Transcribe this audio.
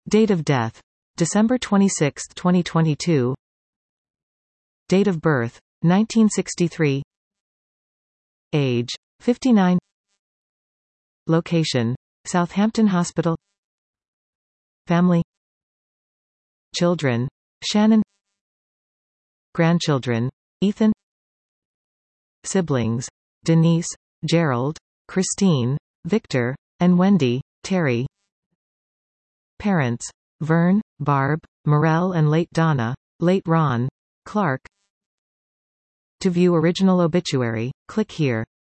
Date of death: December 26, 2022. Date of birth: 1963. Age: 59. Location: Southampton Hospital. Family: Children: Shannon. Grandchildren: Ethan. Siblings: Denise, Gerald, Christine, Victor, and Wendy, Terry. Parents: Vern, Barb, Morel and late Donna, late Ron, Clark. To view original obituary, click here.